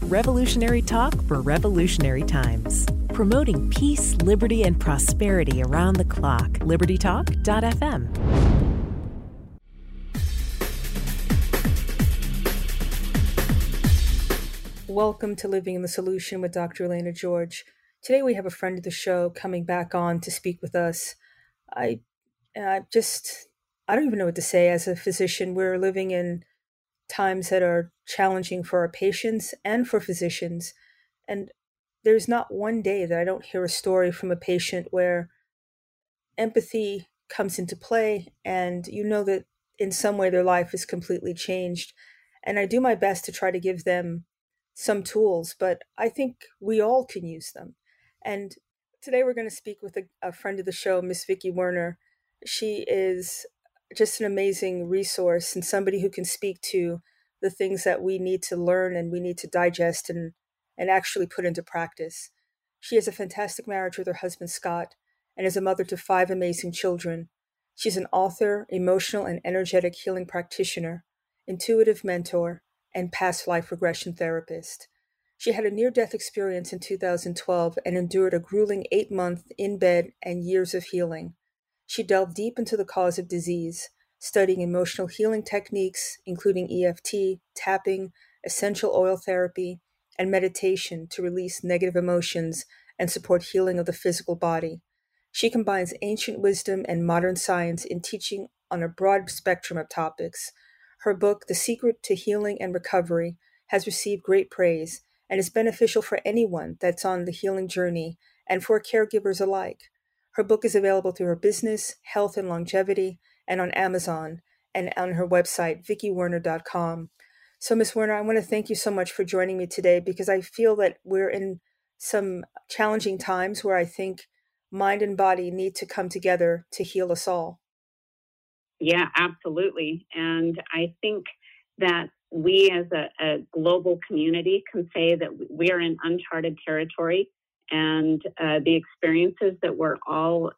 Revolutionary talk for revolutionary times. Promoting peace, liberty, and prosperity around the clock. LibertyTalk.fm. Welcome to Living in the Solution with Dr. Elena George. Today we have a friend of the show coming back on to speak with us. I don't even know what to say. As a physician, we're living in times that are challenging for our patients and for physicians. And there's not one day that I don't hear a story from a patient where empathy comes into play and you know that in some way their life is completely changed. And I do my best to try to give them some tools, but I think we all can use them. And today we're going to speak with a friend of the show, Miss Vicki Werner. She is just an amazing resource and somebody who can speak to the things that we need to learn and we need to digest and actually put into practice. She has a fantastic marriage with her husband, Scott, and is a mother to 5 amazing children. She's an author, emotional and energetic healing practitioner, intuitive mentor, and past life regression therapist. She had a near-death experience in 2012 and endured a grueling 8-month in bed and years of healing. She delved deep into the cause of disease, studying emotional healing techniques, including EFT, tapping, essential oil therapy, and meditation to release negative emotions and support healing of the physical body. She combines ancient wisdom and modern science in teaching on a broad spectrum of topics. Her book, The Secret to Healing and Recovery, has received great praise and is beneficial for anyone that's on the healing journey and for caregivers alike. Her book is available through her business, health and longevity, and on Amazon, and on her website, vickiwerner.com. So, Ms. Werner, I want to thank you so much for joining me today because I feel that we're in some challenging times where I think mind and body need to come together to heal us all. Yeah, absolutely. And I think that we as a global community can say that we are in uncharted territory. And the experiences that we're all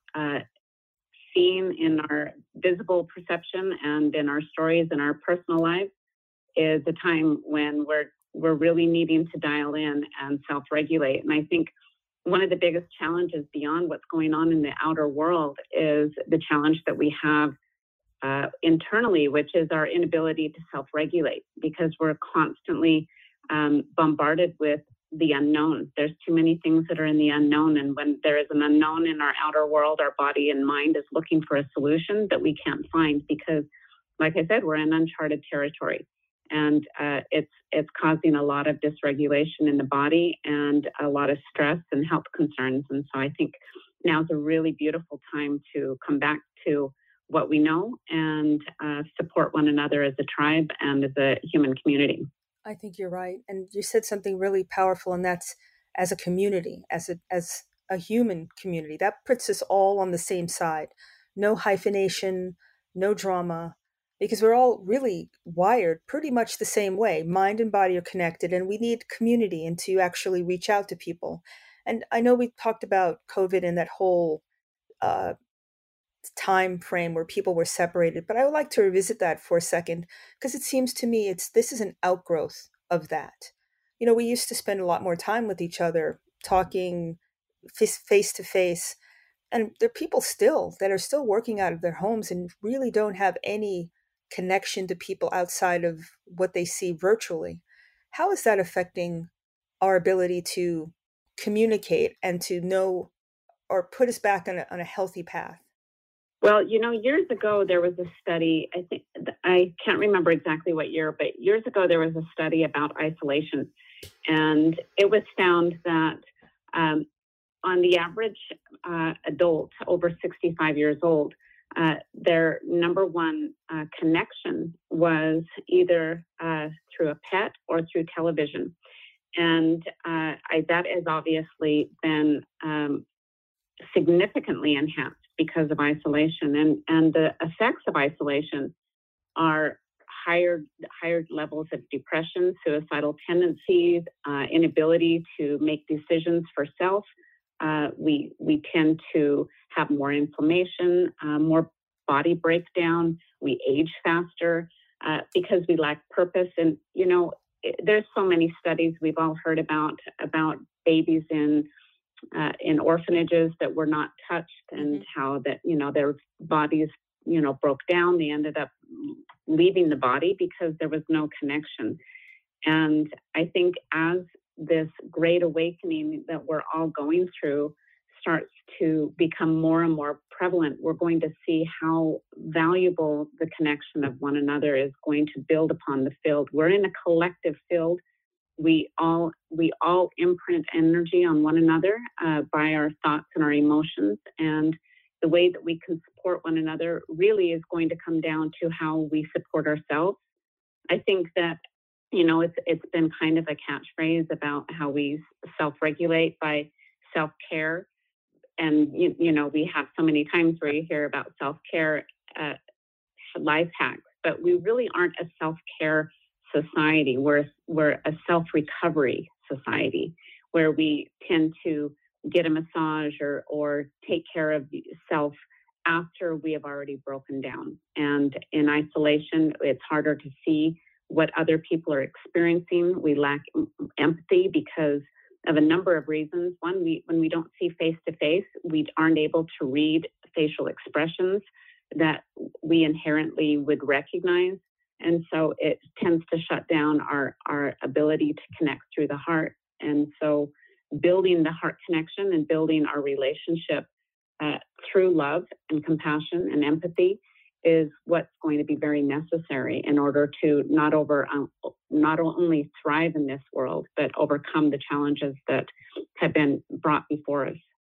seeing in our visible perception and in our stories and our personal lives is a time when we're really needing to dial in and self-regulate. And I think one of the biggest challenges beyond what's going on in the outer world is the challenge that we have internally, which is our inability to self-regulate because we're constantly bombarded with the unknown. There's too many things that are in the unknown. And when there is an unknown in our outer world, our body and mind is looking for a solution that we can't find because, like I said, we're in uncharted territory. And it's causing a lot of dysregulation in the body and a lot of stress and health concerns. And so I think now is a really beautiful time to come back to what we know and support one another as a tribe and as a human community. I think you're right. And you said something really powerful, and that's as a community, as a human community. That puts us all on the same side. No hyphenation, no drama, because we're all really wired pretty much the same way. Mind and body are connected, and we need community and to actually reach out to people. And I know we talked about COVID and that whole time frame where people were separated, but I would like to revisit that for a second because it seems to me this is an outgrowth of that. You know, we used to spend a lot more time with each other, talking face to face, and there are people still that are still working out of their homes and really don't have any connection to people outside of what they see virtually. How is that affecting our ability to communicate and to know or put us back on a healthy path? Well, you know, years ago, there was a study, I can't remember exactly what year, but years ago, there was a study about isolation. And it was found that on the average adult over 65 years old, their number one connection was either through a pet or through television. And that has obviously been significantly enhanced because of isolation. And the effects of isolation are higher levels of depression, suicidal tendencies, inability to make decisions for self. We tend to have more inflammation, more body breakdown. We age faster because we lack purpose. And, you know, there's so many studies we've all heard about babies in orphanages that were not touched, and how that, their bodies, broke down. They ended up leaving the body because there was no connection. And I think as this great awakening that we're all going through starts to become more and more prevalent, we're going to see how valuable the connection of one another is going to build upon the field. We're in a collective field. We all imprint energy on one another by our thoughts and our emotions, and the way that we can support one another really is going to come down to how we support ourselves. I think that, it's been kind of a catchphrase about how we self-regulate by self-care. And, we have so many times where you hear about self-care life hacks, but we really aren't a self-care society. We're a self-recovery society where we tend to get a massage or take care of self after we have already broken down. And in isolation, it's harder to see what other people are experiencing. We lack empathy because of a number of reasons. One, when we don't see face to face, we aren't able to read facial expressions that we inherently would recognize. And so it tends to shut down our ability to connect through the heart. And so building the heart connection and building our relationship through love and compassion and empathy is what's going to be very necessary in order to not only thrive in this world, but overcome the challenges that have been brought before us.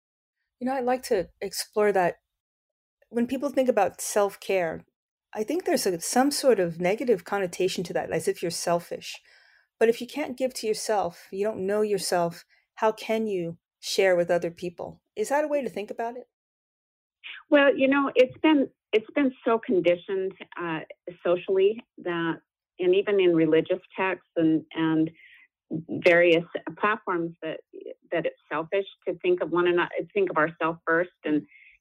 I'd like to explore that. When people think about self-care, I think there's some sort of negative connotation to that, as if you're selfish. But if you can't give to yourself, you don't know yourself, how can you share with other people? Is that a way to think about it? Well, it's been so conditioned socially that, and even in religious texts and various platforms, that it's selfish to think of one another, think of ourselves first. And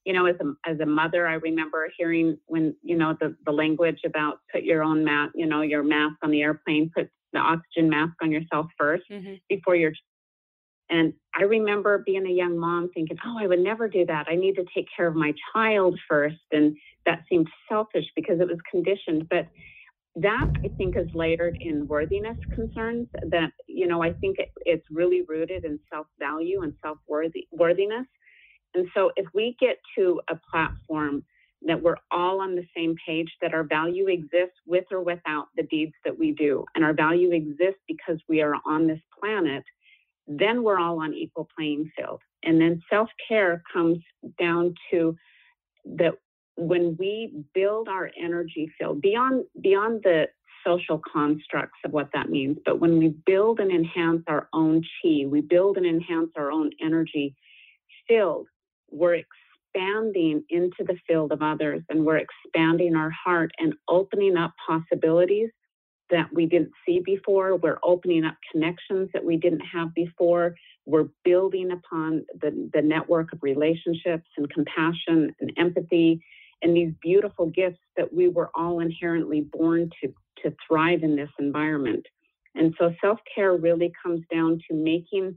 as a mother, I remember hearing when the language about put your own mask, your mask on the airplane, put the oxygen mask on yourself first before your. And I remember being a young mom thinking, I would never do that. I need to take care of my child first. And that seemed selfish because it was conditioned. But that, I think, is layered in worthiness concerns that, I think it's really rooted in self-value and self-worthiness. And so if we get to a platform that we're all on the same page, that our value exists with or without the deeds that we do, and our value exists because we are on this planet, then we're all on equal playing field. And then self-care comes down to that when we build our energy field beyond the social constructs of what that means, but when we build and enhance our own chi, we build and enhance our own energy field, we're expanding into the field of others, and we're expanding our heart and opening up possibilities that we didn't see before. We're opening up connections that we didn't have before. We're building upon the network of relationships and compassion and empathy and these beautiful gifts that we were all inherently born to thrive in this environment. And so self-care really comes down to making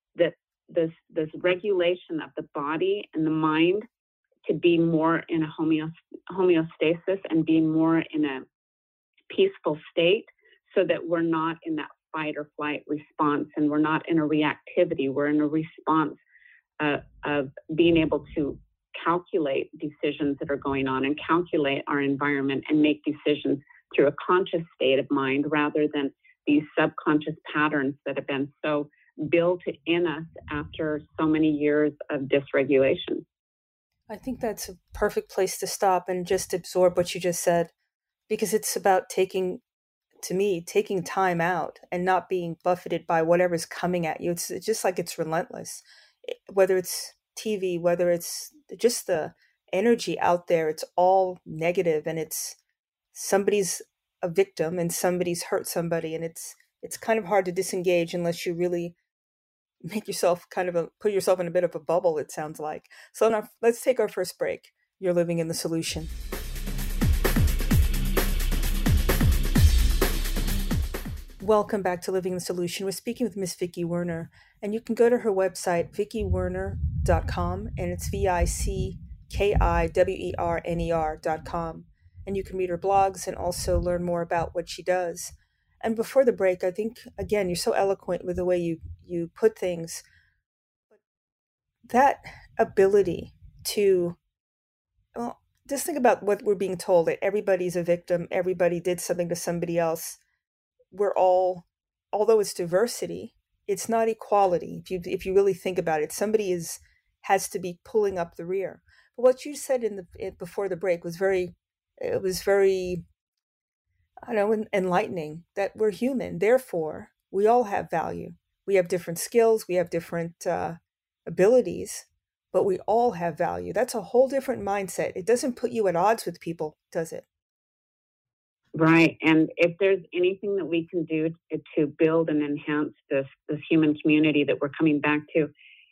this regulation of the body and the mind to be more in a homeostasis and be more in a peaceful state, so that we're not in that fight or flight response, and we're not in a reactivity. We're in a response of being able to calculate decisions that are going on and calculate our environment and make decisions through a conscious state of mind, rather than these subconscious patterns that have been so built in us after so many years of dysregulation. I think that's a perfect place to stop and just absorb what you just said, because it's about taking time out and not being buffeted by whatever's coming at you. It's just like it's relentless, whether it's TV, whether it's just the energy out there, it's all negative, and it's somebody's a victim and somebody's hurt somebody. And it's kind of hard to disengage unless you really make yourself put yourself in a bit of a bubble, it sounds like. So now let's take our first break. You're living in the solution. Welcome back to Living the Solution. We're speaking with Miss Vicki Werner, and you can go to her website, vickiwerner.com, and it's VICKIWERNER.com. And you can read her blogs and also learn more about what she does. And before the break, I think, again, you're so eloquent with the way you put things. That ability to, well, just think about what we're being told, that everybody's a victim, everybody did something to somebody else. We're all, although it's diversity, it's not equality. If you really think about it, somebody has to be pulling up the rear. But what you said before the break was very, I don't know, enlightening, that we're human. Therefore, we all have value. We have different skills, we have different abilities, but we all have value. That's a whole different mindset. It doesn't put you at odds with people, does it? Right. And if there's anything that we can do to build and enhance this human community that we're coming back to,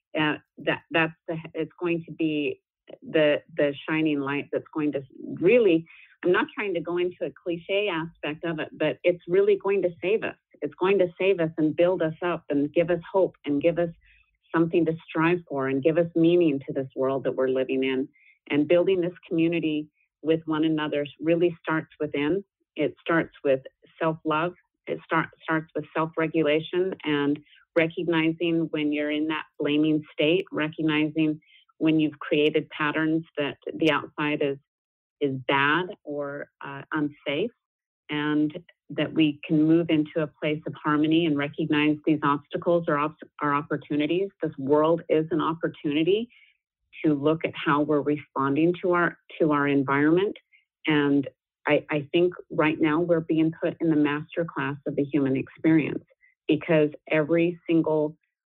it's going to be the shining light that's going to really, I'm not trying to go into a cliche aspect of it, but it's really going to save us. It's going to save us and build us up and give us hope and give us something to strive for and give us meaning to this world that we're living in. And building this community with one another really starts within. It starts with self-love. It starts with self-regulation and recognizing when you're in that blaming state, recognizing when you've created patterns that the outside is bad or unsafe, and that we can move into a place of harmony and recognize these obstacles are opportunities. This world is an opportunity to look at how we're responding to our environment. And I think right now we're being put in the master class of the human experience, because every single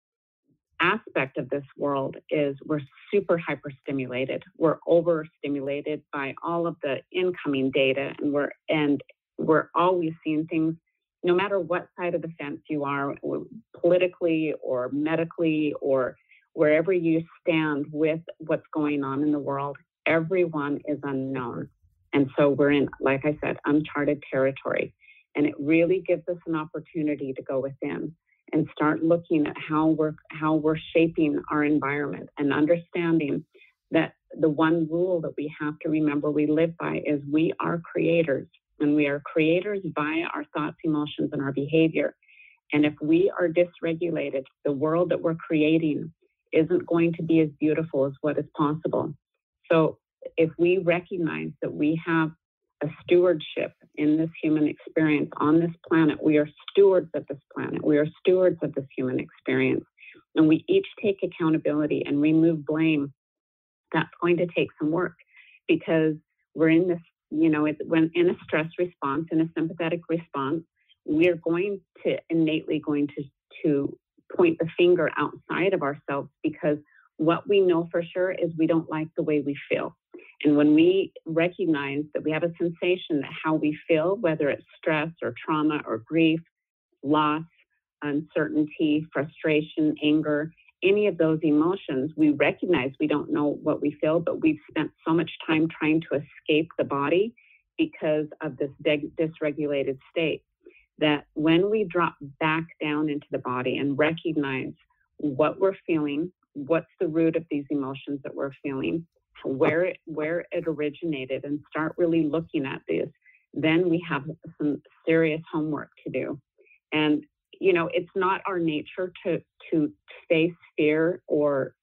aspect of this world we're super hyperstimulated. We're overstimulated by all of the incoming data, and we're always seeing things, no matter what side of the fence you are, politically or medically or wherever you stand with what's going on in the world. Everyone is unknown. And so we're in, like I said, uncharted territory. And it really gives us an opportunity to go within and start looking at how we're shaping our environment, and understanding that the one rule that we have to remember we live by is we are creators, and we are creators via our thoughts, emotions, and our behavior. And if we are dysregulated, the world that we're creating isn't going to be as beautiful as what is possible. So if we recognize that we have a stewardship in this human experience on this planet, we are stewards of this planet, we are stewards of this human experience, and we each take accountability and remove blame, that's going to take some work, because we're in this, when in a stress response, in a sympathetic response, we're innately going to point the finger outside of ourselves, because what we know for sure is we don't like the way we feel. And when we recognize that we have a sensation that how we feel, whether it's stress or trauma or grief, loss, uncertainty, frustration, anger, any of those emotions, we recognize we don't know what we feel, but we've spent so much time trying to escape the body because of this dysregulated state, that when we drop back down into the body and recognize what we're feeling, what's the root of these emotions that we're feeling, where it originated, and start really looking at this, then we have some serious homework to do. And it's not our nature to face fear or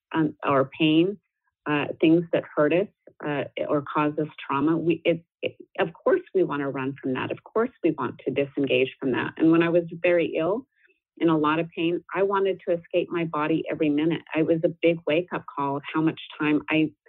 pain, things that hurt us or cause us trauma. Of course we want to run from that. Of course we want to disengage from that. And when I was very ill, in a lot of pain, I wanted to escape my body every minute. It was a big wake-up call of how much time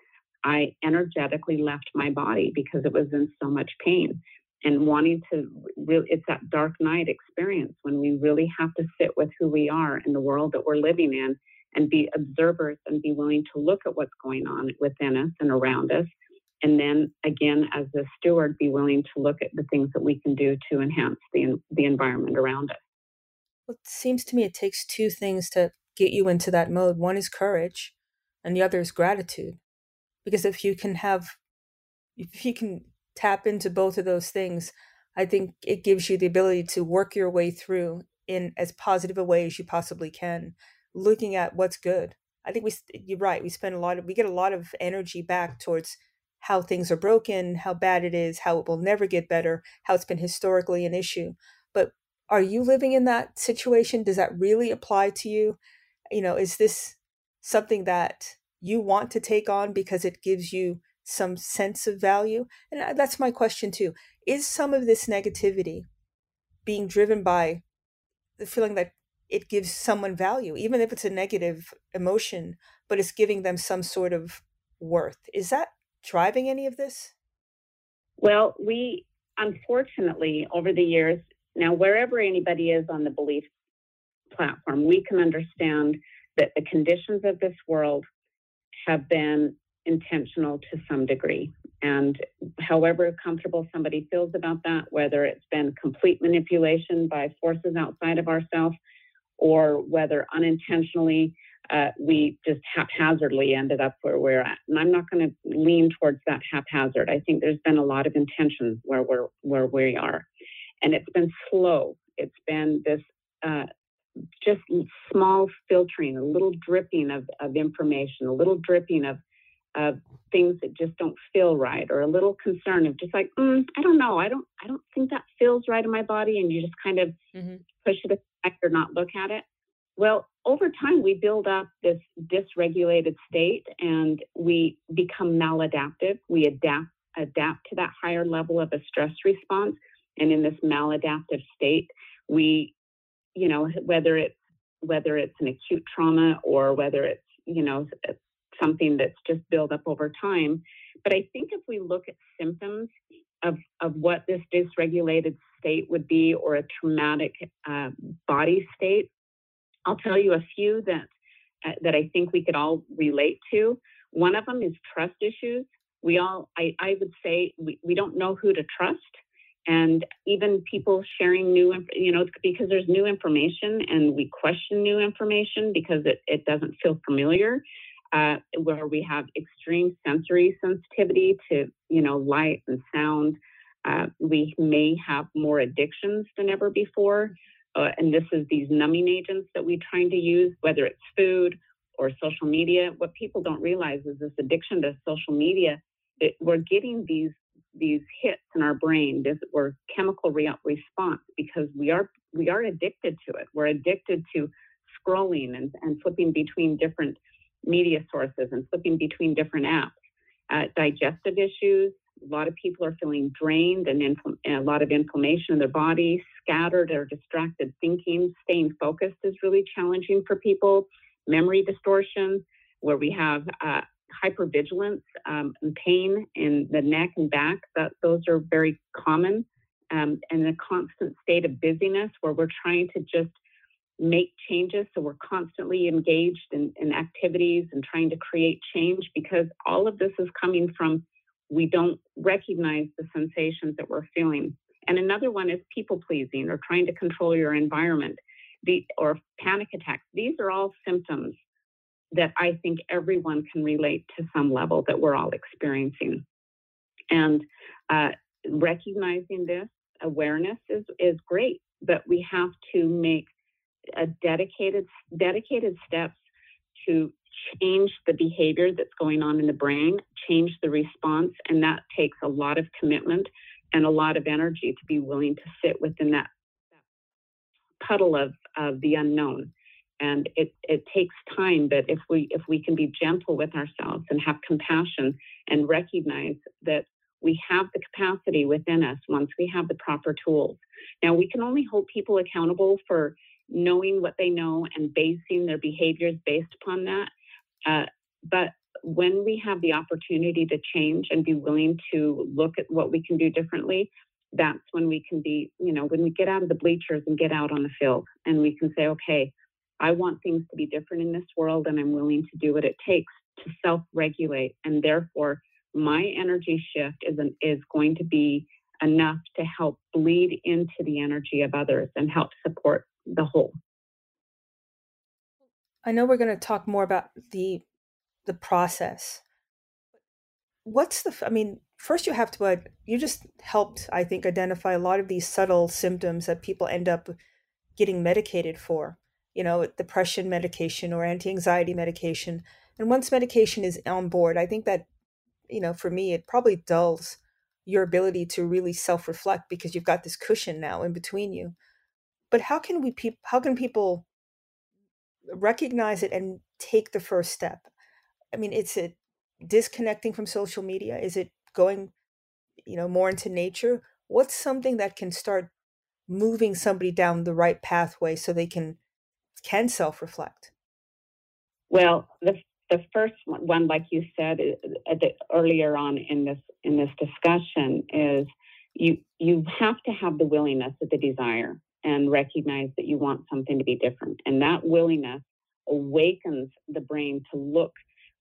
I energetically left my body because it was in so much pain. And wanting to really, it's that dark night experience when we really have to sit with who we are in the world that we're living in, and be observers and be willing to look at what's going on within us and around us. And then again, as a steward, be willing to look at the things that we can do to enhance the environment around us. Well, it seems to me it takes two things to get you into that mode. One is courage, and the other is gratitude. Because if you can tap into both of those things, I think it gives you the ability to work your way through in as positive a way as you possibly can, looking at what's good. I think you're right. We get a lot of energy back towards how things are broken, how bad it is, how it will never get better, how it's been historically an issue. But are you living in that situation? Does that really apply to you? Is this something that you want to take on because it gives you some sense of value? And that's my question too. Is some of this negativity being driven by the feeling that it gives someone value, even if it's a negative emotion, but it's giving them some sort of worth? Is that driving any of this? Well, we unfortunately, over the years, now wherever anybody is on the belief platform, we can understand that the conditions of this world have been intentional to some degree. And however comfortable somebody feels about that, whether it's been complete manipulation by forces outside of ourselves, or whether unintentionally we just haphazardly ended up where we're at. And I'm not going to lean towards that haphazard. I think there's been a lot of intention where we are. And it's been slow. It's been this just small filtering, a little dripping of information, a little dripping of things that just don't feel right, or a little concern of just like, I don't know, I don't think that feels right in my body, and you just kind of push it aside or not look at it. Well, over time, we build up this dysregulated state, and we become maladaptive. We adapt to that higher level of a stress response, and in this maladaptive state, we, whether it's an acute trauma or whether it's something that's just built up over time. But I think if we look at symptoms of what this dysregulated state would be, or a traumatic body state, I'll tell you a few that I think we could all relate to. One of them is trust issues. I would say we don't know who to trust. And even people sharing because there's new information, and we question new information because it doesn't feel familiar. Where we have extreme sensory sensitivity to, light and sound. We may have more addictions than ever before. And this is these numbing agents that we're trying to use, whether it's food or social media. What people don't realize is this addiction to social media, we're getting these hits in our brain, we're chemical response, because we are addicted to it. We're addicted to scrolling and flipping between different media sources and flipping between different apps. Digestive issues. A lot of people are feeling drained and a lot of inflammation in their body, scattered or distracted thinking. Staying focused is really challenging for people. Memory distortion, where we have hypervigilance and pain in the neck and back. Those are very common. And a constant state of busyness, where we're trying to just make changes. So we're constantly engaged in activities and trying to create change, because all of this is coming from, we don't recognize the sensations that we're feeling. And another one is people pleasing, or trying to control your environment, or panic attacks. These are all symptoms that I think everyone can relate to some level, that we're all experiencing. And recognizing this awareness is great, but we have to make a dedicated steps to change the behavior that's going on in the brain, change the response, and that takes a lot of commitment and a lot of energy to be willing to sit within that puddle of the unknown. And it takes time, but if we can be gentle with ourselves and have compassion and recognize that we have the capacity within us once we have the proper tools. Now, we can only hold people accountable for knowing what they know and basing their behaviors based upon that. But when we have the opportunity to change and be willing to look at what we can do differently, that's when we can be, when we get out of the bleachers and get out on the field, and we can say, okay, I want things to be different in this world, and I'm willing to do what it takes to self-regulate. And therefore, my energy shift is going to be enough to help bleed into the energy of others and help support the whole. I know we're going to talk more about the process. first you have to, you just helped, I think, identify a lot of these subtle symptoms that people end up getting medicated for, depression medication or anti-anxiety medication. And once medication is on board, I think that, for me, it probably dulls your ability to really self-reflect because you've got this cushion now in between you. But how can people recognize it and take the first step? I mean, it's it disconnecting from social media? Is it going, more into nature? What's something that can start moving somebody down the right pathway so they can self-reflect? Well, the first one, like you said earlier on in this discussion, is you have to have the willingness of the desire and recognize that you want something to be different, and that willingness awakens the brain to look.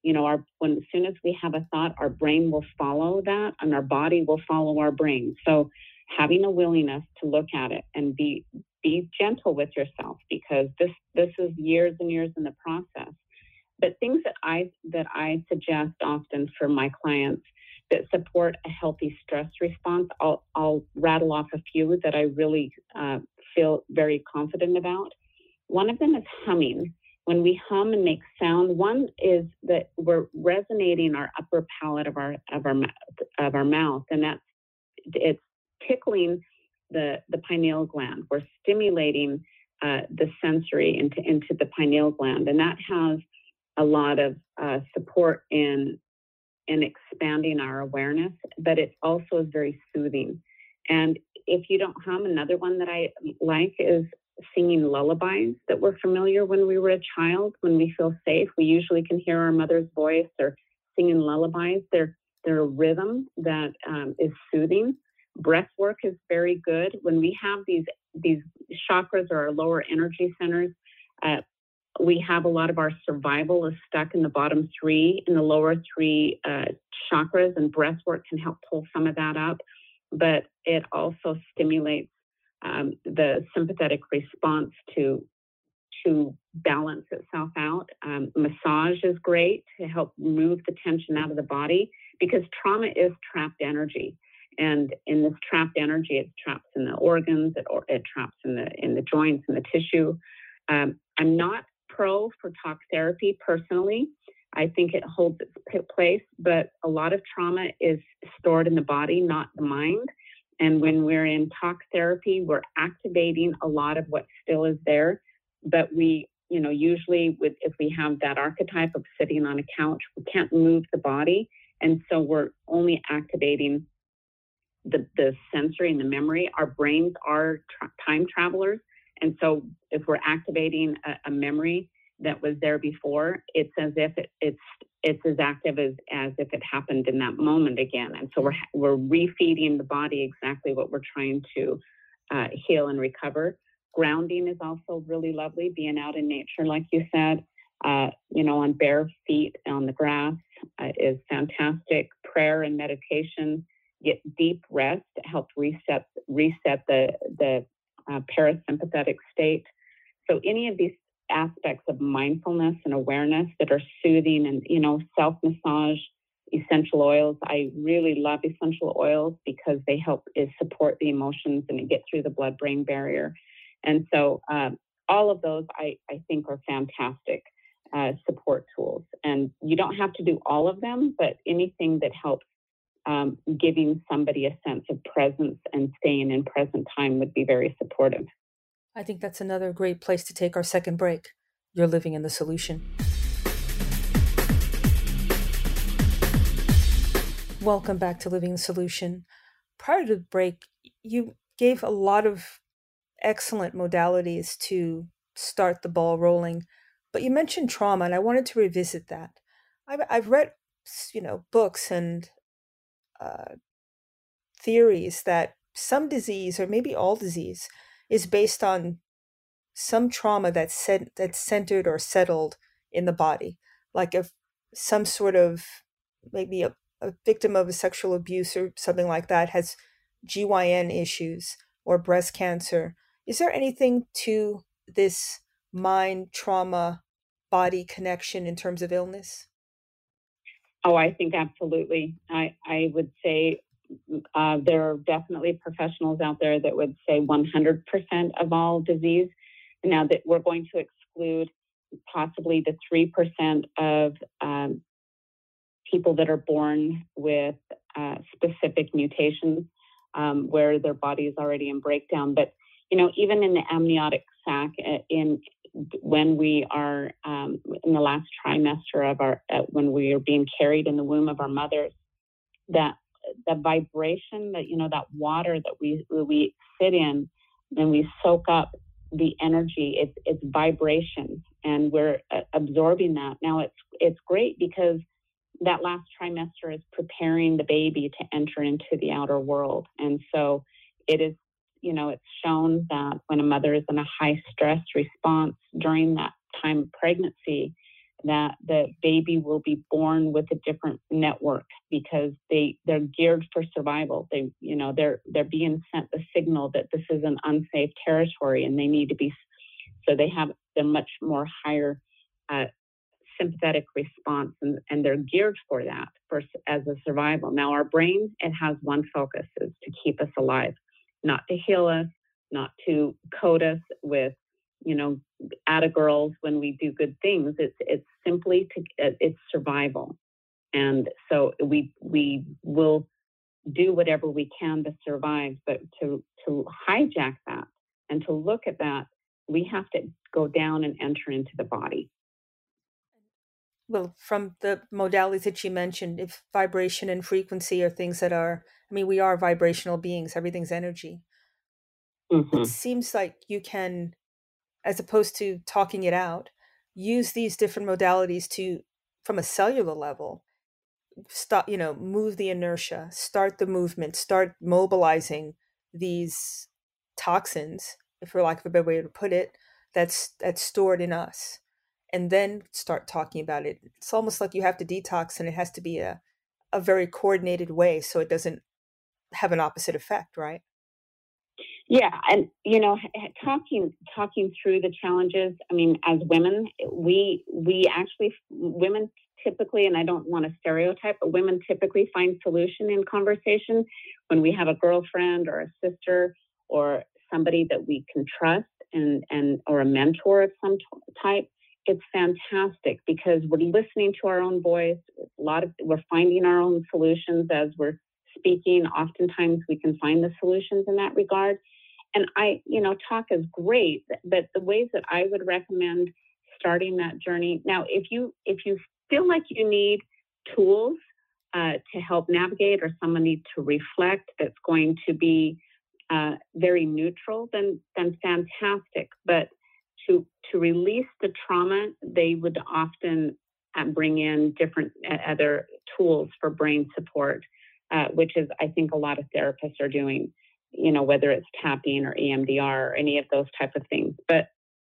As soon as we have a thought, our brain will follow that, and our body will follow our brain. So, having a willingness to look at it and be gentle with yourself, because this is years and years in the process. But things that I suggest often for my clients that support a healthy stress response, I'll rattle off a few that I really feel very confident about. One of them is humming. When we hum and make sound, one is that we're resonating our upper palate of our mouth, and it's tickling the pineal gland. We're stimulating the sensory into the pineal gland, and that has a lot of support in expanding our awareness, but it also is very soothing. And if you don't hum, another one that I like is singing lullabies that we're familiar when we were a child. When we feel safe, we usually can hear our mother's voice or singing lullabies. They're a rhythm that is soothing. Breath work is very good. When we have these chakras or our lower energy centers, we have a lot of our survival is stuck in the bottom three, in the lower three chakras, and breath work can help pull some of that up. But it also stimulates the sympathetic response to balance itself out. Massage is great to help move the tension out of the body, because trauma is trapped energy. And in this trapped energy, it traps in the organs, it traps in the joints and the tissue. I'm not pro for talk therapy personally. I think it holds its place, but a lot of trauma is stored in the body, not the mind. And when we're in talk therapy, we're activating a lot of what still is there. But we, usually if we have that archetype of sitting on a couch, we can't move the body. And so we're only activating the sensory and the memory. Our brains are time travelers. And so if we're activating a memory that was there before, it's as if it's as active as if it happened in that moment again. And so we're refeeding the body exactly what we're trying to heal and recover. Grounding is also really lovely, being out in nature, like you said, on bare feet on the grass is fantastic. Prayer and meditation, get deep rest, help reset the parasympathetic state. So any of these aspects of mindfulness and awareness that are soothing, and self-massage, essential oils. I really love essential oils because they help support the emotions and get through the blood-brain barrier. And so all of those I think are fantastic support tools. And you don't have to do all of them, but anything that helps giving somebody a sense of presence and staying in present time would be very supportive. I think that's another great place to take our second break. You're living in the solution. Welcome back to Living the Solution. Prior to the break, you gave a lot of excellent modalities to start the ball rolling, but you mentioned trauma, and I wanted to revisit that. I've read, books and theories that some disease, or maybe all disease, is based on some trauma that's centered or settled in the body. Like if some sort of, maybe a victim of a sexual abuse or something like that has GYN issues or breast cancer. Is there anything to this mind, trauma, body connection in terms of illness? Oh, I think absolutely. I would say there are definitely professionals out there that would say 100% of all disease. Now that we're going to exclude possibly the 3% of people that are born with specific mutations where their body is already in breakdown. But, even in the amniotic sac, when we are in the last trimester of when we are being carried in the womb of our mothers, that the vibration that water that we sit in and we soak up the energy, it's vibration, and we're absorbing that. Now it's great because that last trimester is preparing the baby to enter into the outer world. And so it is, it's shown that when a mother is in a high stress response during that time of pregnancy, that the baby will be born with a different network because they're geared for survival. They're being sent the signal that this is an unsafe territory and they need to be, so they have the much more higher sympathetic response, and they're geared for that as a survival. Now our brain, it has one focus, is to keep us alive, not to heal us, not to code us with atta girls when we do good things. It's simply it's survival. And so we will do whatever we can to survive, but to hijack that and to look at that, we have to go down and enter into the body. Well, from the modalities that you mentioned, if vibration and frequency are things that are, we are vibrational beings, everything's energy. Mm-hmm. It seems like you can, as opposed to talking it out, use these different modalities to, from a cellular level, stop, move the inertia, start the movement, start mobilizing these toxins, for lack of a better way to put it, that's stored in us, and then start talking about it. It's almost like you have to detox, and it has to be a very coordinated way so it doesn't have an opposite effect, right? Yeah, and talking through the challenges. As women, we actually, women typically, and I don't want to stereotype, but women typically find solution in conversation when we have a girlfriend or a sister or somebody that we can trust and or a mentor of some type. It's fantastic because we're listening to our own voice. We're finding our own solutions as we're speaking. Oftentimes we can find the solutions in that regard. And talk is great, but the ways that I would recommend starting that journey. Now, if you feel like you need tools to help navigate, or someone needs to reflect that's going to be very neutral, then fantastic. But to release the trauma, they would often bring in different other tools for brain support, which is, I think, a lot of therapists are doing, whether it's tapping or EMDR or any of those type of things. But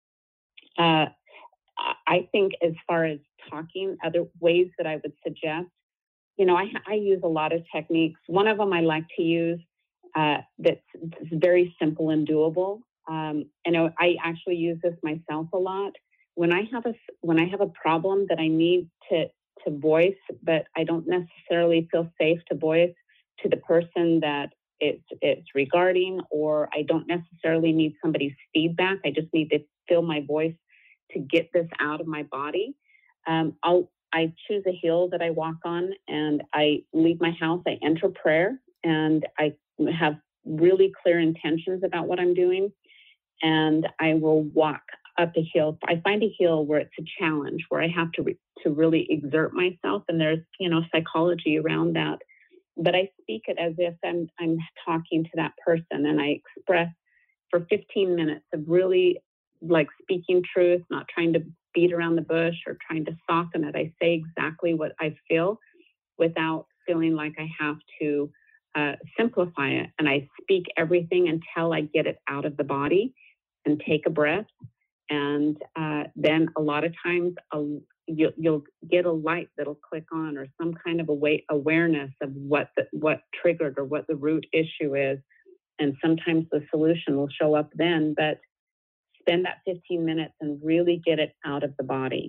I think as far as talking, other ways that I would suggest, I use a lot of techniques. One of them I like to use that's very simple and doable. I actually use this myself a lot. When I have a problem that I need to voice, but I don't necessarily feel safe to voice to the person that it's regarding, or I don't necessarily need somebody's feedback. I just need to feel my voice to get this out of my body. I choose a hill that I walk on, and I leave my house. I enter prayer, and I have really clear intentions about what I'm doing, and I will walk up a hill. I find a hill where it's a challenge, where I have to really exert myself, and there's psychology around that. But I speak it as if I'm talking to that person, and I express for 15 minutes of really like speaking truth, not trying to beat around the bush or trying to soften it. I say exactly what I feel without feeling like I have to simplify it. And I speak everything until I get it out of the body and take a breath. And then a lot of times you'll get a light that'll click on, or some kind of awareness of what triggered or what the root issue is. And sometimes the solution will show up then, but spend that 15 minutes and really get it out of the body.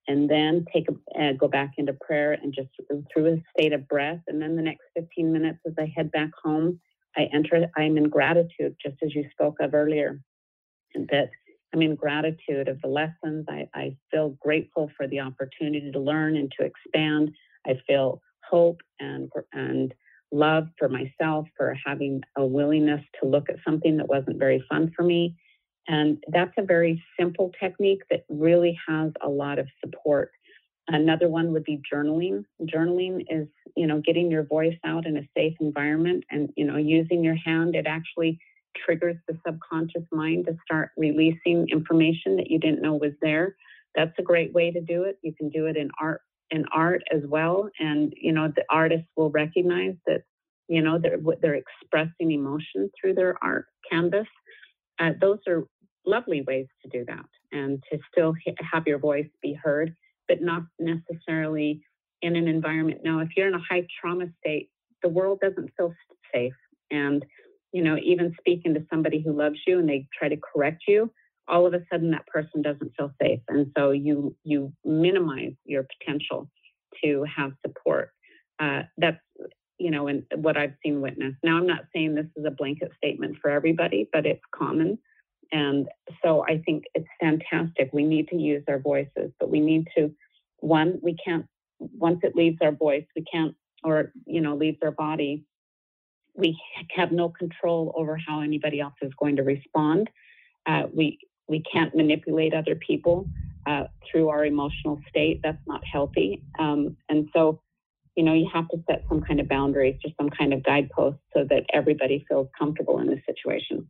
and then go back into prayer and just through a state of breath. And then the next 15 minutes as I head back home, I'm in gratitude, just as you spoke of earlier, and that I'm in gratitude of the lessons. I feel grateful for the opportunity to learn and to expand. I feel hope and love for myself for having a willingness to look at something that wasn't very fun for me. And that's a very simple technique that really has a lot of support. Another one would be journaling. Journaling is, getting your voice out in a safe environment and, using your hand. It actually triggers the subconscious mind to start releasing information that you didn't know was there. That's a great way to do it. You can do it in art as well. And, the artists will recognize that, they're expressing emotion through their art canvas. Those are lovely ways to do that and to still have your voice be heard, but not necessarily in an environment. Now, if you're in a high trauma state, the world doesn't feel safe. And, even speaking to somebody who loves you and they try to correct you, all of a sudden that person doesn't feel safe. And so you minimize your potential to have support. That's, and what I've seen witnessed. Now, I'm not saying this is a blanket statement for everybody, but it's common. And so I think it's fantastic. We need to use our voices, but we need to, we can't, once it leaves our voice, we can't, or, leaves our body, we have no control over how anybody else is going to respond. We can't manipulate other people through our emotional state. That's not healthy. And so, you have to set some kind of boundaries or some kind of guideposts so that everybody feels comfortable in this situation.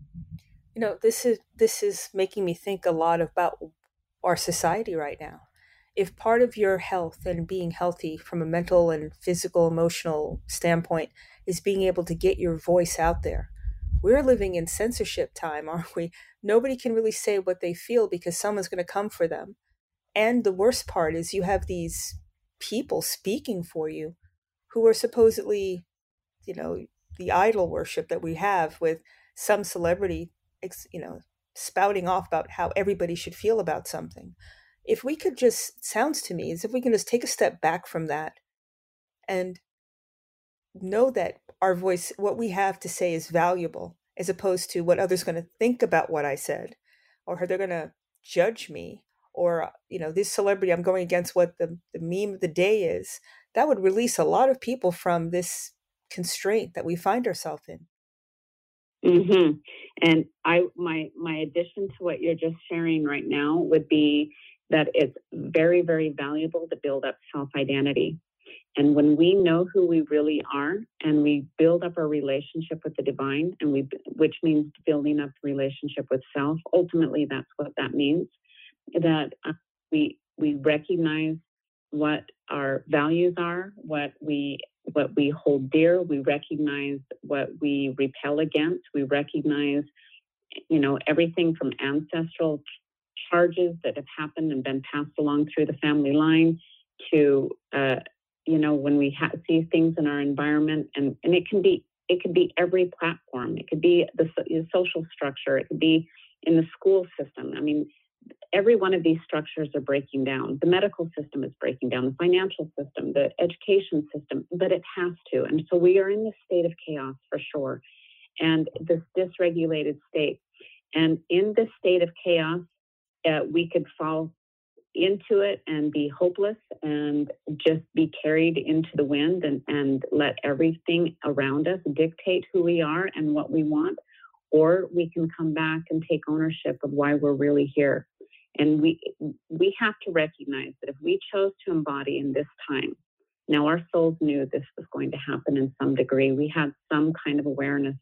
This is making me think a lot about our society right now. If part of your health and being healthy from a mental and physical, emotional standpoint is being able to get your voice out there, we're living in censorship time, aren't we? Nobody can really say what they feel because someone's going to come for them. And the worst part is you have these people speaking for you who are supposedly, the idol worship that we have with some celebrity, spouting off about how everybody should feel about something. If we could just, sounds to me as if we can just take a step back from that and know that our voice, what we have to say is valuable, as opposed to what others are going to think about what I said, or they're going to judge me, or, this celebrity, I'm going against what the meme of the day is. That would release a lot of people from this constraint that we find ourselves in. Mm-hmm. And my addition to what you're just sharing right now would be that it's very, very valuable to build up self-identity. And when we know who we really are and we build up our relationship with the divine, which means building up the relationship with self, ultimately that's what that means, that we recognize what our values are, what we hold dear. We recognize what we repel against. We recognize, everything from ancestral charges that have happened and been passed along through the family line to, when we see things in our environment, and it can be every platform. It could be the social structure. It could be in the school system. I mean, every one of these structures are breaking down. The medical system is breaking down, the financial system, the education system, but it has to. And so we are in this state of chaos for sure, and this dysregulated state. And in this state of chaos, we could fall into it and be hopeless and just be carried into the wind and let everything around us dictate who we are and what we want. Or we can come back and take ownership of why we're really here. And we have to recognize that if we chose to embody in this time, now our souls knew this was going to happen in some degree. We had some kind of awareness.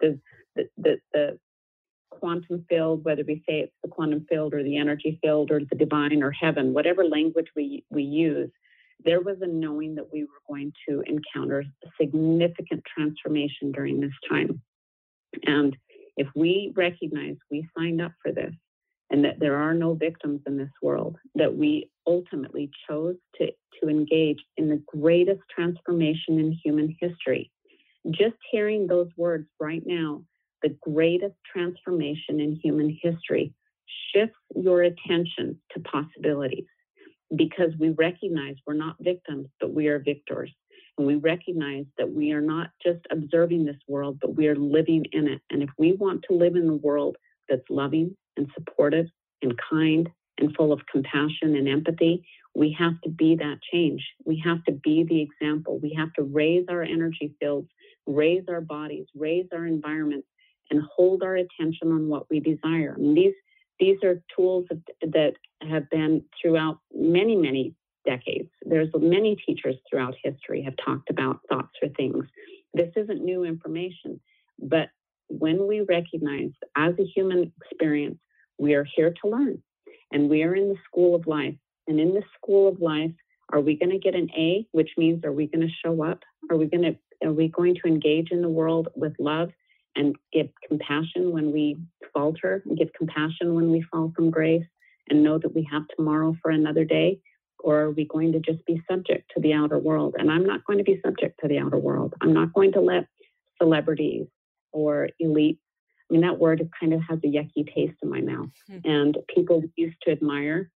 The quantum field, whether we say it's the quantum field or the energy field or the divine or heaven, whatever language we use, there was a knowing that we were going to encounter significant transformation during this time. And if we recognize we signed up for this and that there are no victims in this world, that we ultimately chose to engage in the greatest transformation in human history, just hearing those words right now, the greatest transformation in human history, shifts your attention to possibilities. because we recognize we're not victims, but we are victors. And we recognize that we are not just observing this world, but we are living in it. And if we want to live in a world that's loving and supportive and kind and full of compassion and empathy, we have to be that change. We have to be the example. We have to raise our energy fields, raise our bodies, raise our environments, and hold our attention on what we desire. I mean, these are tools that have been throughout many, many decades. There's many teachers throughout history have talked about thoughts for things. This isn't new information, but when we recognize as a human experience, we are here to learn, and we are in the school of life. And in the school of life, are we going to get an A, which means are we going to show up? Are we going to engage in the world with love and give compassion when we falter, and give compassion when we fall from grace, and know that we have tomorrow for another day? Or are we going to just be subject to the outer world? And I'm not going to be subject to the outer world. I'm not going to let celebrities or elites, I mean, that word kind of has a yucky taste in my mouth. And people we used to admire,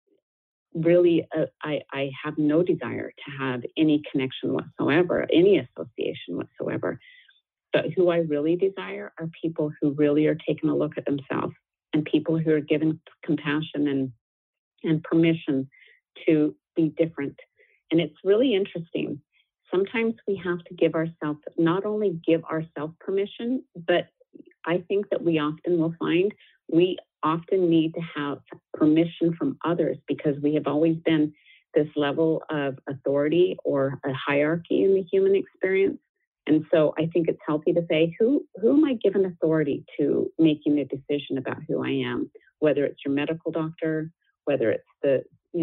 really, I have no desire to have any connection whatsoever, any association whatsoever. But who I really desire are people who really are taking a look at themselves, and people who are given compassion and permission to be different. And it's really interesting. Sometimes we have to give ourselves, not only give ourselves permission, but I think that we often will find we often need to have permission from others, because we have always been this level of authority or a hierarchy in the human experience. And so I think it's healthy to say, who am I giving authority to making a decision about who I am? Whether it's your medical doctor, whether it's the,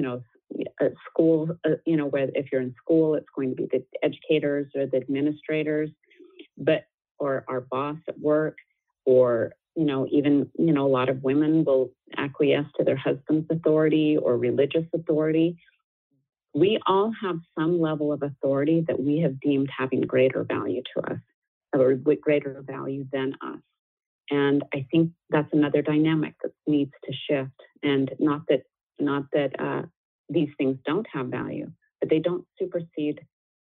at school, where if you're in school, it's going to be the educators or the administrators, or our boss at work, or, even, a lot of women will acquiesce to their husband's authority or religious authority. We all have some level of authority that we have deemed having greater value to us, or with greater value than us. And I think that's another dynamic that needs to shift. And not that these things don't have value, but they don't supersede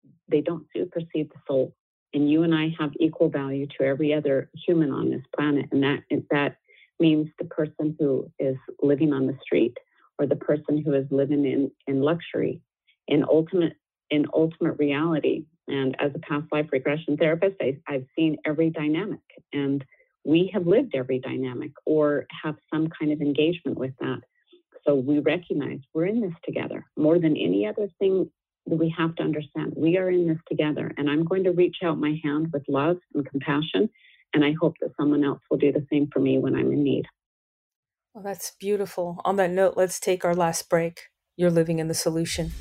the soul. And you and I have equal value to every other human on this planet. And that means the person who is living on the street, or the person who is living in luxury, in ultimate reality. And as a past life regression therapist, I've seen every dynamic, and we have lived every dynamic or have some kind of engagement with that. So we recognize we're in this together. More than any other thing that we have to understand, we are in this together. And I'm going to reach out my hand with love and compassion, and I hope that someone else will do the same for me when I'm in need. Well, that's beautiful. On that note, let's take our last break. You're living in the solution.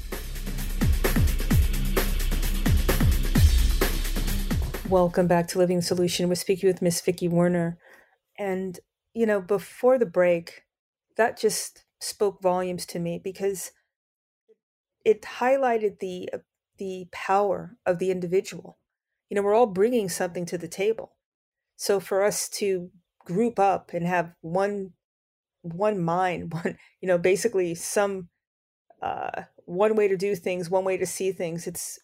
Welcome back to Living the Solution. We're speaking with Miss Vicki Werner. And, before the break, that just spoke volumes to me, because it highlighted the power of the individual. We're all bringing something to the table. So for us to group up and have one mind, basically some one way to do things, one way to see things, it's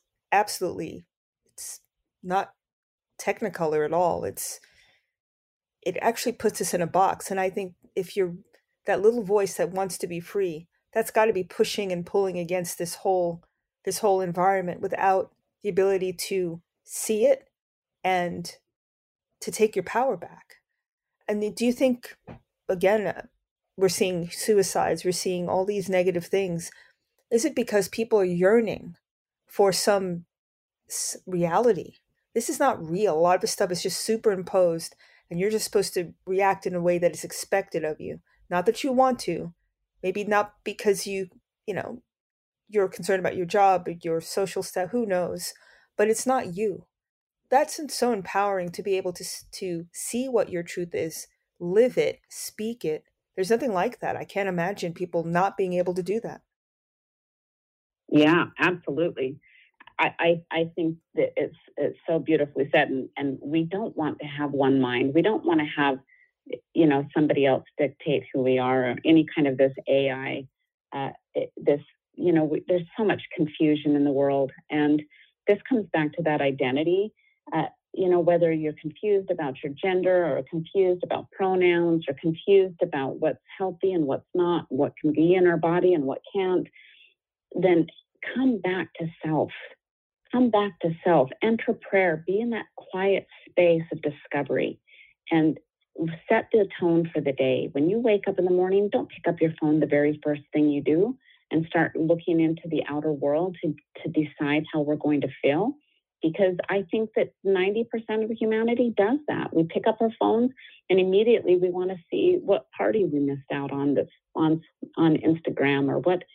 not technicolor at all. It actually puts us in a box. And I think if you're that little voice that wants to be free, that's got to be pushing and pulling against this whole environment, without the ability to see it and to take your power back. And do you think, again, we're seeing suicides, we're seeing all these negative things? Is it because people are yearning for some reality? This is not real. A lot of this stuff is just superimposed, and you're just supposed to react in a way that is expected of you. Not that you want to, maybe not because you're concerned about your job or your social stuff, who knows, but it's not you. That's so empowering to be able to see what your truth is, live it, speak it. There's nothing like that. I can't imagine people not being able to do that. Yeah, absolutely. I think that it's so beautifully said, and we don't want to have one mind. We don't want to have, somebody else dictate who we are, or any kind of this AI, this there's so much confusion in the world. And this comes back to that identity. Whether you're confused about your gender or confused about pronouns or confused about what's healthy and what's not, what can be in our body and what can't, then come back to self. Come back to self. Enter prayer. Be in that quiet space of discovery and set the tone for the day. When you wake up in the morning, don't pick up your phone the very first thing you do and start looking into the outer world to decide how we're going to feel. Because I think that 90% of humanity does that. We pick up our phones and immediately we want to see what party we missed out on on Instagram, or what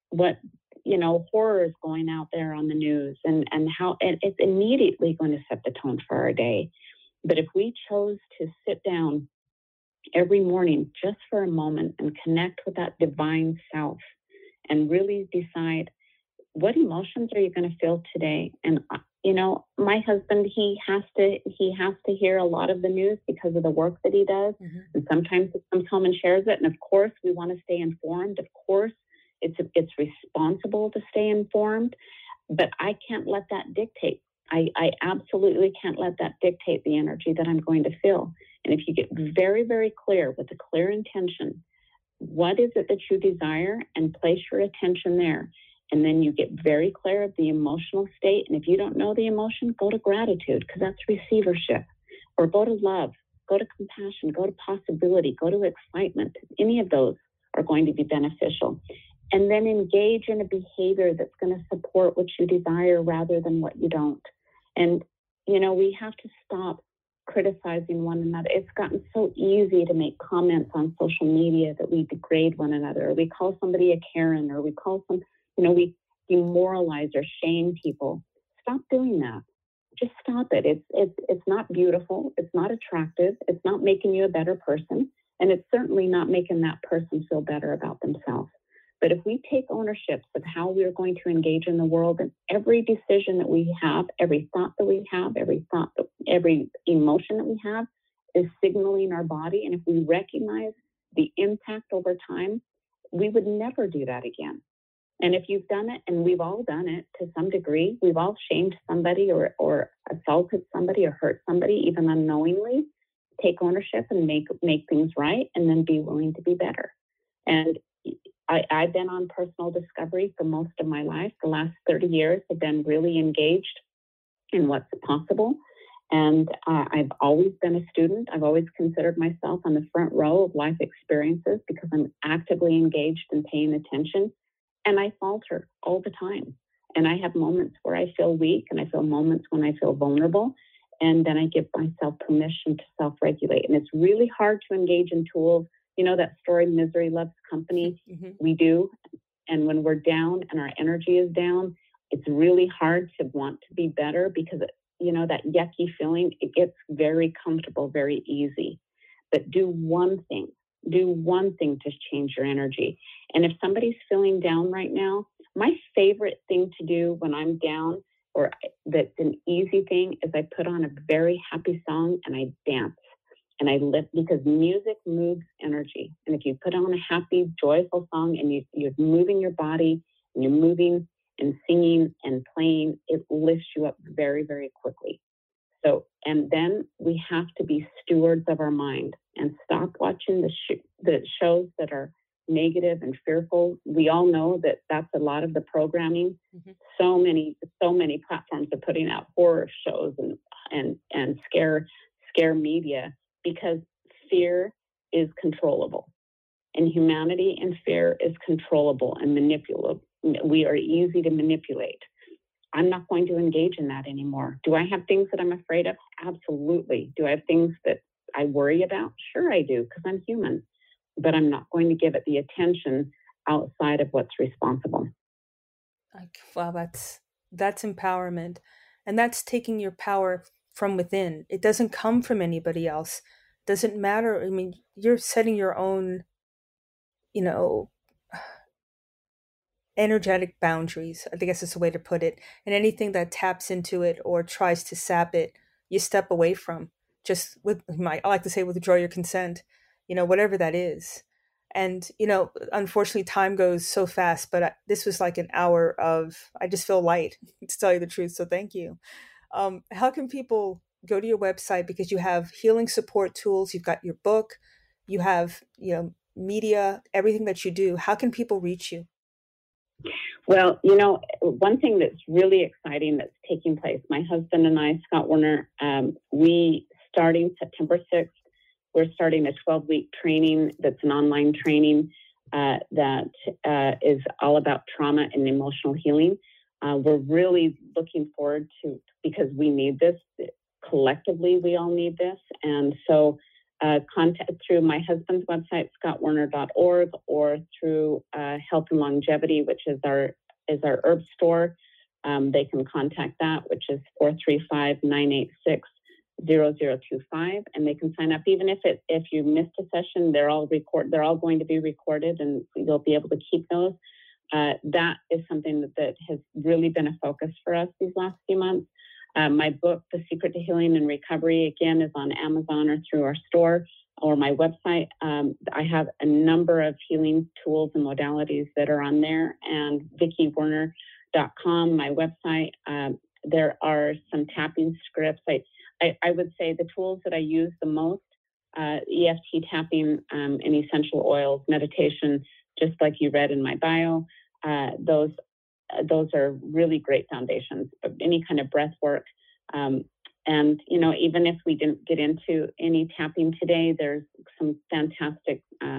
horror is going out there on the news, and how it's immediately going to set the tone for our day. But if we chose to sit down every morning just for a moment and connect with that divine self and really decide, what emotions are you going to feel today? And my husband, he has to hear a lot of the news because of the work that he does. Mm-hmm. And sometimes he comes home and shares it. And of course, we want to stay informed. Of course, it's responsible to stay informed, but I can't let that dictate. I absolutely can't let that dictate the energy that I'm going to feel. And if you get very, very clear with a clear intention, what is it that you desire, and place your attention there. And then you get very clear of the emotional state. And if you don't know the emotion, go to gratitude, because that's receivership. Or go to love, go to compassion, go to possibility, go to excitement. Any of those are going to be beneficial. And then engage in a behavior that's going to support what you desire rather than what you don't. And, we have to stop criticizing one another. It's gotten so easy to make comments on social media that we degrade one another, or we call somebody a Karen, or we call we demoralize or shame people. Stop doing that. Just stop it. It's not beautiful. It's not attractive. It's not making you a better person. And it's certainly not making that person feel better about themselves. But if we take ownership of how we're going to engage in the world, and every decision that we have, every thought that we have, every emotion that we have is signaling our body. And if we recognize the impact over time, we would never do that again. And if you've done it, and we've all done it to some degree, we've all shamed somebody or assaulted somebody or hurt somebody, even unknowingly, take ownership and make things right, and then be willing to be better. And I've been on personal discovery for most of my life. The last 30 years have been really engaged in what's possible. And I've always been a student. I've always considered myself on the front row of life experiences because I'm actively engaged and paying attention. And I falter all the time. And I have moments where I feel weak, and I feel moments when I feel vulnerable. And then I give myself permission to self-regulate. And it's really hard to engage in tools. That story, Misery Loves Company, mm-hmm. We do. And when we're down and our energy is down, it's really hard to want to be better because, that yucky feeling, it gets very comfortable, very easy. But do one thing to change your energy. And if somebody's feeling down right now, my favorite thing to do when I'm down, or that's an easy thing, is I put on a very happy song and I dance. And I lift, because music moves energy. And if you put on a happy, joyful song and you're moving your body and you're moving and singing and playing, it lifts you up very, very quickly. So, and then we have to be stewards of our mind and stop watching the shows that are negative and fearful. We all know that that's a lot of the programming. Mm-hmm. So many platforms are putting out horror shows and scare media, because fear is controllable, and humanity and fear is controllable and manipulable. We are easy to manipulate. I'm not going to engage in that anymore. Do I have things that I'm afraid of? Absolutely. Do I have things that I worry about? Sure I do, because I'm human. But I'm not going to give it the attention outside of what's responsible. Wow, that's empowerment. And that's taking your power from within. It doesn't come from anybody else. Doesn't matter. I mean, you're setting your own, energetic boundaries. I guess it's a way to put it. And anything that taps into it or tries to sap it, you step away from. Just I like to say, withdraw your consent, whatever that is. And, unfortunately, time goes so fast, but this was like an hour I just feel light, to tell you the truth. So thank you. How can people go to your website? Because you have healing support tools, you've got your book, you have, media, everything that you do. How can people reach you? Well, one thing that's really exciting that's taking place, my husband and I, Scott Werner, we starting September 6th, we're starting a 12-week training that's an online training that is all about trauma and emotional healing. We're really looking forward to, because we need this. Collectively, we all need this. And so contact through my husband's website, scottwerner.org, or through Health and Longevity, which is our herb store. They can contact that, which is 435-986-0025, and they can sign up. Even if you missed a session, they're all going to be recorded, and you'll be able to keep those. That is something that has really been a focus for us these last few months. My book, The Secret to Healing and Recovery, again, is on Amazon or through our store or my website. I have a number of healing tools and modalities that are on there, and VickiWerner.com, my website. There are some tapping scripts. I would say the tools that I use the most, EFT tapping and essential oils, meditation, just like you read in my bio. Those are really great foundations of any kind of breath work. And, even if we didn't get into any tapping today, there's some fantastic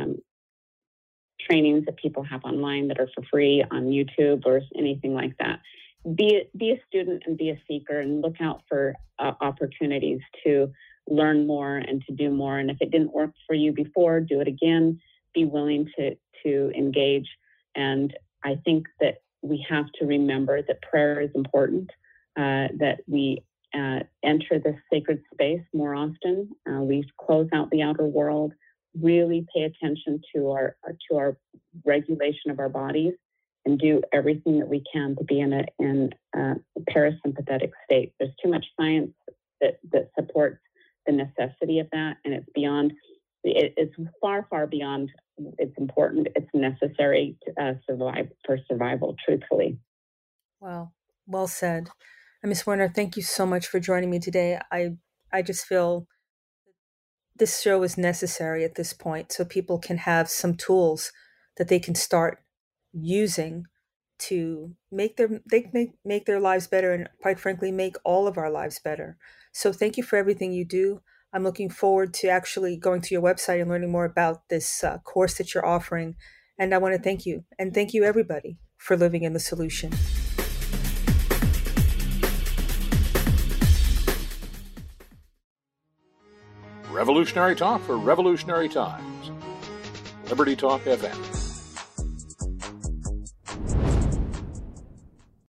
trainings that people have online that are for free on YouTube or anything like that. Be a student and be a seeker, and look out for opportunities to learn more and to do more. And if it didn't work for you before, do it again. Be willing to engage. And I think that we have to remember that prayer is important, that we enter this sacred space more often. We close out the outer world, really pay attention to our regulation of our bodies, and do everything that we can to be in a parasympathetic state. There's too much science that supports the necessity of that, and it's far, far beyond. It's important. It's necessary to survival, truthfully. Wow. Well said. And Ms. Werner, thank you so much for joining me today. I just feel this show is necessary at this point, so people can have some tools that they can start using to make their lives better, and quite frankly, make all of our lives better. So thank you for everything you do. I'm looking forward to actually going to your website and learning more about this course that you're offering. And I want to thank you. And thank you, everybody, for living in the solution. Revolutionary Talk for Revolutionary Times. Liberty Talk FM.